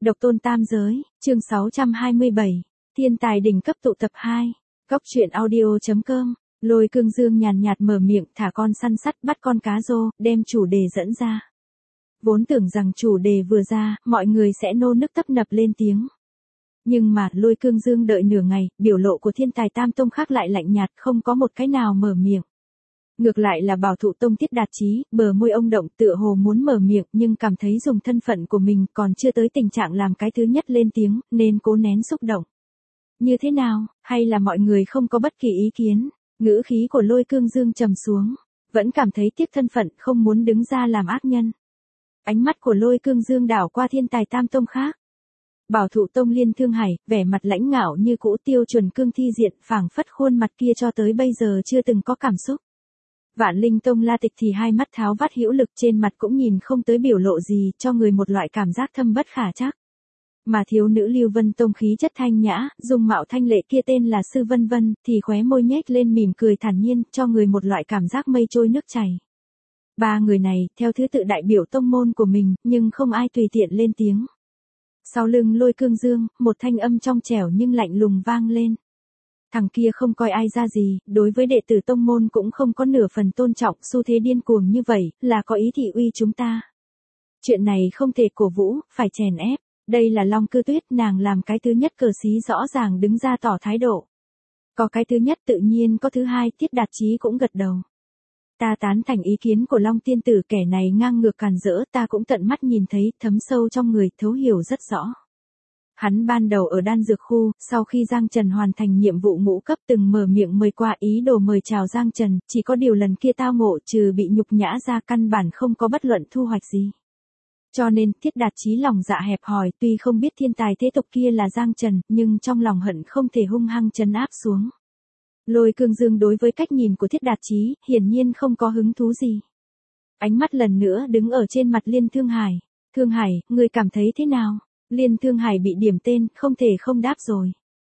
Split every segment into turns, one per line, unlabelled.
Độc tôn tam giới, chương 627, thiên tài đỉnh cấp tụ tập 2, góc truyện audio.com, Lôi Cương Dương nhàn nhạt mở miệng thả con săn sắt bắt con cá rô, đem chủ đề dẫn ra. Vốn tưởng rằng chủ đề vừa ra, mọi người sẽ nô nức tấp nập lên tiếng. Nhưng mà, Lôi Cương Dương đợi nửa ngày, biểu lộ của thiên tài tam tông khác lại lạnh nhạt, không có một cái nào mở miệng. Ngược lại là Bảo Thụ Tông Tiết Đạt Chí, bờ môi ông động tựa hồ muốn mở miệng nhưng cảm thấy dùng thân phận của mình còn chưa tới tình trạng làm cái thứ nhất lên tiếng, nên cố nén xúc động. Như thế nào, hay là mọi người không có bất kỳ ý kiến, ngữ khí của Lôi Cương Dương trầm xuống, vẫn cảm thấy tiếc thân phận không muốn đứng ra làm ác nhân. Ánh mắt của Lôi Cương Dương đảo qua thiên tài tam tông khác. Bảo Thụ Tông Liên Thương Hải, vẻ mặt lãnh ngạo như cũ Tiêu Chuẩn Cương thi diện phảng phất khuôn mặt kia cho tới bây giờ chưa từng có cảm xúc. Vạn Linh Tông La Tịch thì hai mắt tháo vắt hữu lực trên mặt cũng nhìn không tới biểu lộ gì cho người một loại cảm giác thâm bất khả trắc. Mà thiếu nữ Lưu Vân Tông khí chất thanh nhã, dung mạo thanh lệ kia tên là Sư Vân Vân thì khóe môi nhếch lên mỉm cười thản nhiên cho người một loại cảm giác mây trôi nước chảy. Ba người này theo thứ tự đại biểu tông môn của mình nhưng không ai tùy tiện lên tiếng. Sau lưng Lôi Cương Dương, một thanh âm trong trẻo nhưng lạnh lùng vang lên. Thằng kia không coi ai ra gì, đối với đệ tử tông môn cũng không có nửa phần tôn trọng, xu thế điên cuồng như vậy, là có ý thị uy chúng ta. Chuyện này không thể cổ vũ, phải chèn ép, đây là Long Cư Tuyết, nàng làm cái thứ nhất cờ xí rõ ràng đứng ra tỏ thái độ. Có cái thứ nhất tự nhiên có thứ hai, Tiết Đạt Chí cũng gật đầu. Ta tán thành ý kiến của Long tiên tử, kẻ này ngang ngược càn rỡ, ta cũng tận mắt nhìn thấy, thấm sâu trong người, thấu hiểu rất rõ. Hắn ban đầu ở đan dược khu, sau khi Giang Trần hoàn thành nhiệm vụ ngũ cấp từng mở miệng mời qua ý đồ mời chào Giang Trần, chỉ có điều lần kia tao ngộ trừ bị nhục nhã ra căn bản không có bất luận thu hoạch gì. Cho nên Tiết Đạt Chí lòng dạ hẹp hòi, tuy không biết thiên tài thế tộc kia là Giang Trần, nhưng trong lòng hận không thể hung hăng trấn áp xuống. Lôi Cương Dương đối với cách nhìn của Tiết Đạt Chí, hiển nhiên không có hứng thú gì. Ánh mắt lần nữa đứng ở trên mặt Liên Thương Hải. Thương Hải, ngươi cảm thấy thế nào? Liên Thương Hải bị điểm tên, không thể không đáp rồi.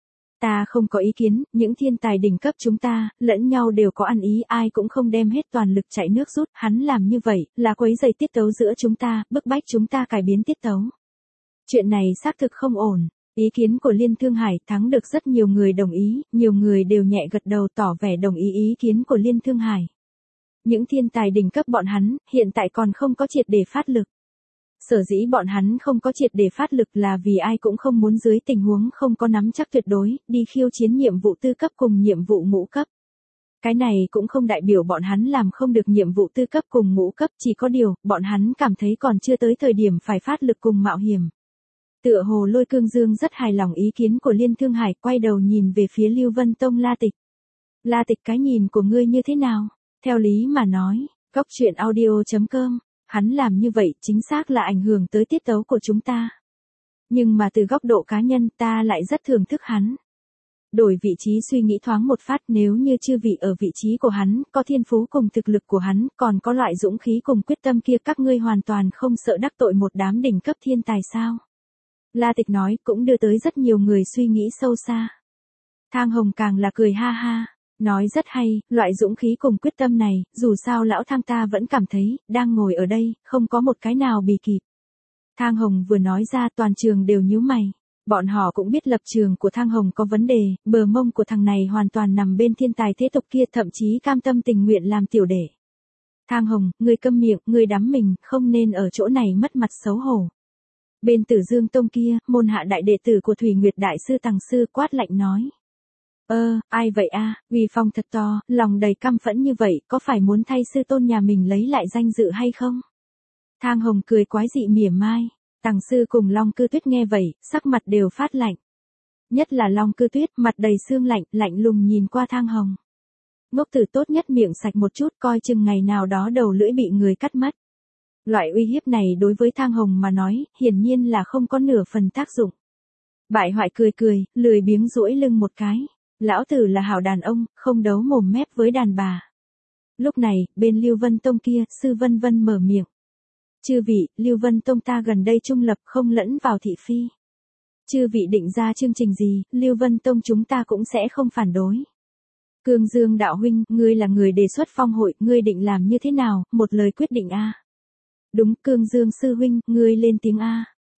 Ta không có ý kiến, những thiên tài đỉnh cấp chúng ta, lẫn nhau đều có ăn ý, ai cũng không đem hết toàn lực chạy nước rút, hắn làm như vậy, là quấy rầy tiết tấu giữa chúng ta, bức bách chúng ta cải biến tiết tấu. Chuyện này xác thực không ổn. Ý kiến của Liên Thương Hải thắng được rất nhiều người đồng ý, nhiều người đều nhẹ gật đầu tỏ vẻ đồng ý kiến của Liên Thương Hải. Những thiên tài đỉnh cấp bọn hắn, hiện tại còn không có triệt để phát lực. Sở dĩ bọn hắn không có triệt để phát lực là vì ai cũng không muốn dưới tình huống không có nắm chắc tuyệt đối, đi khiêu chiến nhiệm vụ tư cấp cùng nhiệm vụ ngũ cấp. Cái này cũng không đại biểu bọn hắn làm không được nhiệm vụ tư cấp cùng ngũ cấp, chỉ có điều, bọn hắn cảm thấy còn chưa tới thời điểm phải phát lực cùng mạo hiểm. Tựa hồ Lôi Cương Dương rất hài lòng ý kiến của Liên Thương Hải, quay đầu nhìn về phía Lưu Vân Tông La Tịch. La Tịch, cái nhìn của ngươi như thế nào? Theo lý mà nói, góc truyện audio.com, hắn làm như vậy chính xác là ảnh hưởng tới tiết tấu của chúng ta. Nhưng mà từ góc độ cá nhân ta lại rất thưởng thức hắn. Đổi vị trí suy nghĩ thoáng một phát, nếu như chư vị ở vị trí của hắn, có thiên phú cùng thực lực của hắn, còn có loại dũng khí cùng quyết tâm kia, các ngươi hoàn toàn không sợ đắc tội một đám đỉnh cấp thiên tài sao? La Tịch nói cũng đưa tới rất nhiều người suy nghĩ sâu xa. Thang Hồng càng là cười ha ha, nói rất hay, loại dũng khí cùng quyết tâm này, dù sao lão Thang ta vẫn cảm thấy, đang ngồi ở đây, không có một cái nào bì kịp. Thang Hồng vừa nói ra toàn trường đều nhíu mày. Bọn họ cũng biết lập trường của Thang Hồng có vấn đề, bờ mông của thằng này hoàn toàn nằm bên thiên tài thế tộc kia, thậm chí cam tâm tình nguyện làm tiểu đệ. Thang Hồng, ngươi câm miệng, ngươi đắm mình, không nên ở chỗ này mất mặt xấu hổ. Bên Tử Dương Tông kia, môn hạ đại đệ tử của Thủy Nguyệt Đại Sư Tằng Sư quát lạnh nói. Ai vậy a? Uy phong thật to, lòng đầy căm phẫn như vậy, có phải muốn thay sư tôn nhà mình lấy lại danh dự hay không? Thang Hồng cười quái dị mỉa mai. Tằng Sư cùng Long Cư Tuyết nghe vậy, sắc mặt đều phát lạnh. Nhất là Long Cư Tuyết, mặt đầy sương lạnh, lạnh lùng nhìn qua Thang Hồng. Ngốc tử tốt nhất miệng sạch một chút, coi chừng ngày nào đó đầu lưỡi bị người cắt mất. Loại uy hiếp này đối với Thang Hồng mà nói, hiển nhiên là không có nửa phần tác dụng. Bại hoại cười, lười biếng duỗi lưng một cái. Lão tử là hảo đàn ông, không đấu mồm mép với đàn bà. Lúc này, bên Lưu Vân Tông kia, Sư Vân Vân mở miệng. Chư vị, Lưu Vân Tông ta gần đây trung lập không lẫn vào thị phi. Chư vị định ra chương trình gì, Lưu Vân Tông chúng ta cũng sẽ không phản đối. Cương Dương đạo huynh, ngươi là người đề xuất phong hội, ngươi định làm như thế nào, một lời quyết định a. Đúng, Cương Dương sư huynh, ngươi lên tiếng a.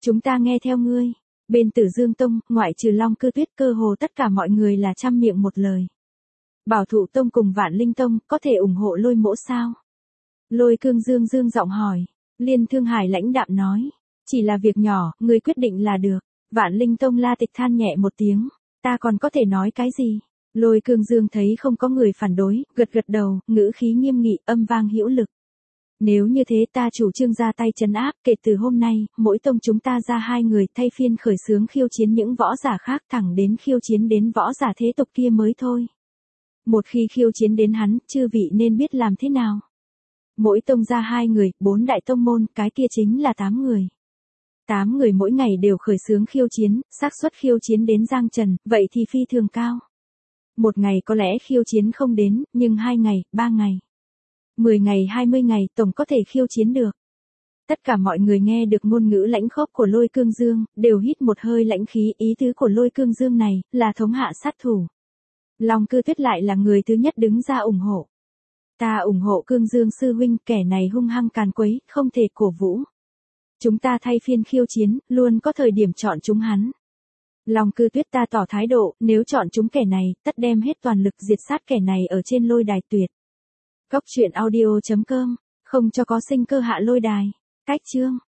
Chúng ta nghe theo ngươi. Bên Tử Dương Tông, ngoại trừ Long Cư Tuyết cơ hồ tất cả mọi người là trăm miệng một lời. Bảo Thụ Tông cùng Vạn Linh Tông có thể ủng hộ Lôi Mỗ sao? Lôi Cương Dương dương giọng hỏi. Liên Thương Hải lãnh đạm nói. Chỉ là việc nhỏ, ngươi quyết định là được. Vạn Linh Tông La Tịch than nhẹ một tiếng. Ta còn có thể nói cái gì? Lôi Cương Dương thấy không có người phản đối, gật gật đầu, ngữ khí nghiêm nghị, âm vang hữu lực. Nếu như thế ta chủ trương ra tay trấn áp, kể từ hôm nay, mỗi tông chúng ta ra 2 người thay phiên khởi xướng khiêu chiến những võ giả khác thẳng đến khiêu chiến đến võ giả thế tục kia mới thôi. Một khi khiêu chiến đến hắn, chư vị nên biết làm thế nào. Mỗi tông ra 2 người, 4 đại tông môn, cái kia chính là 8 người. 8 người mỗi ngày đều khởi xướng khiêu chiến, xác suất khiêu chiến đến giang trần, vậy thì phi thường cao. Một ngày có lẽ khiêu chiến không đến, nhưng 2 ngày, 3 ngày, 10 ngày 20 ngày tổng có thể khiêu chiến được. Tất cả mọi người nghe được ngôn ngữ lãnh khốc của Lôi Cương Dương, đều hít một hơi lãnh khí, ý tứ của Lôi Cương Dương này, là thống hạ sát thủ. Long Cư Tuyết lại là người thứ nhất đứng ra ủng hộ. Ta ủng hộ Cương Dương sư huynh, kẻ này hung hăng càn quấy, không thể cổ vũ. Chúng ta thay phiên khiêu chiến, luôn có thời điểm chọn chúng hắn. Long Cư Tuyết ta tỏ thái độ, nếu chọn chúng kẻ này, tất đem hết toàn lực diệt sát kẻ này ở trên lôi đài tuyệt. Cốc truyện audio.com, không cho có sinh cơ hạ lôi đài. Cách chương.